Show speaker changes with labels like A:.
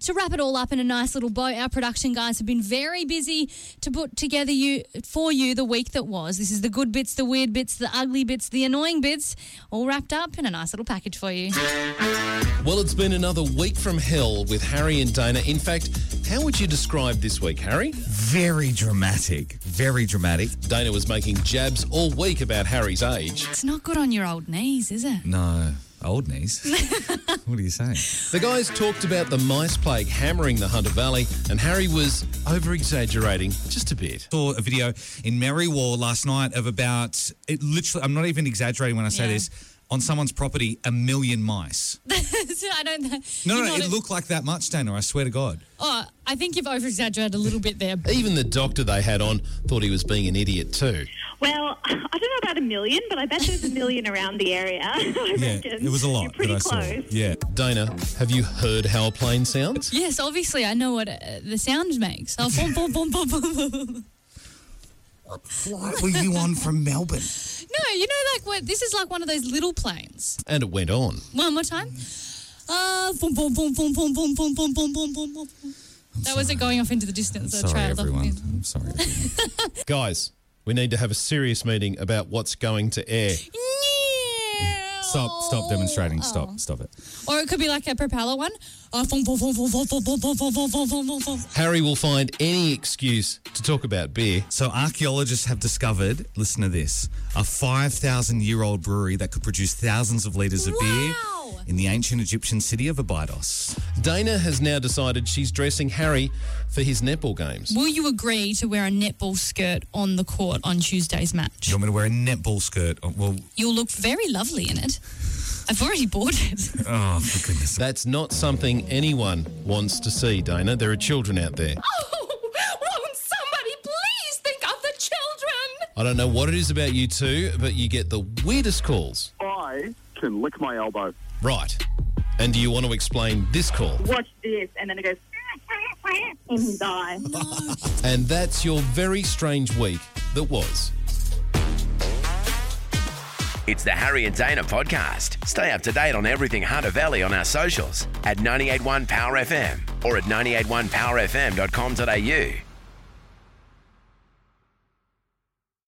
A: to wrap it all up in a nice little bow, our production guys have been very busy to put together for you the week that was. This is the good bits, the weird bits, the ugly bits, the annoying bits, all wrapped up in a nice little package for you.
B: Well, it's been another week from hell with Harry and Dana. In fact, how would you describe this week, Harry?
C: Very dramatic. Very dramatic.
B: Dana was making jabs all week about Harry's age.
A: It's not good on your old knees, is it?
C: No. Old knees? What are you saying?
B: The guys talked about the mice plague hammering the Hunter Valley, and Harry was over-exaggerating just a bit.
C: Saw a video in Merriwall last night of about, it literally, I'm not even exaggerating when I say this, on someone's property, 1 million mice.
A: I don't know.
C: No, it looked like that much, Dana, I swear to God.
A: Oh, I think you've over-exaggerated a little bit there.
B: Even the doctor they had on thought he was being an idiot too.
D: Well, I don't know about 1 million, but I bet there's 1 million around the area. I reckon.
C: It was a lot.
D: You're pretty
C: that I
D: close.
C: saw. Yeah.
B: Dana, have you heard how a plane sounds?
A: Yes, obviously, I know what the sound makes. Oh, boom, boom, boom, boom, boom, boom.
C: What flight were you on from Melbourne?
A: No, you know, this is like one of those little planes.
B: And it went on.
A: One more time. Boom, boom, boom, boom, boom, boom, boom, boom, boom, boom, boom, boom. That was it going off into the distance.
C: Sorry, everyone. I'm sorry, everyone.
B: Guys, we need to have a serious meeting about what's going to air.
C: Stop demonstrating. Stop it.
A: Or it could be like a propeller one.
B: Harry will find any excuse to talk about beer.
C: So archaeologists have discovered, listen to this, a 5,000-year-old brewery that could produce thousands of litres of beer in the ancient Egyptian city of Abydos.
B: Dana has now decided she's dressing Harry for his netball games.
A: Will you agree to wear a netball skirt on the court on Tuesday's match?
C: You want me to wear a netball skirt? Well,
A: you'll look very lovely in it. I've already bought it.
C: Oh, for goodness.
B: That's not something anyone wants to see, Dana. There are children out there.
A: Oh, won't somebody please think of the children?
B: I don't know what it is about you two, but you get the weirdest calls.
E: I can lick my elbow.
B: Right. And do you want to explain this call?
D: Watch this, and then it goes in his eye.
B: And that's your very strange week that was.
F: It's the Harry and Dana podcast. Stay up to date on everything Hunter Valley on our socials at 98.1 Power FM or at 98.1powerfm.com.au.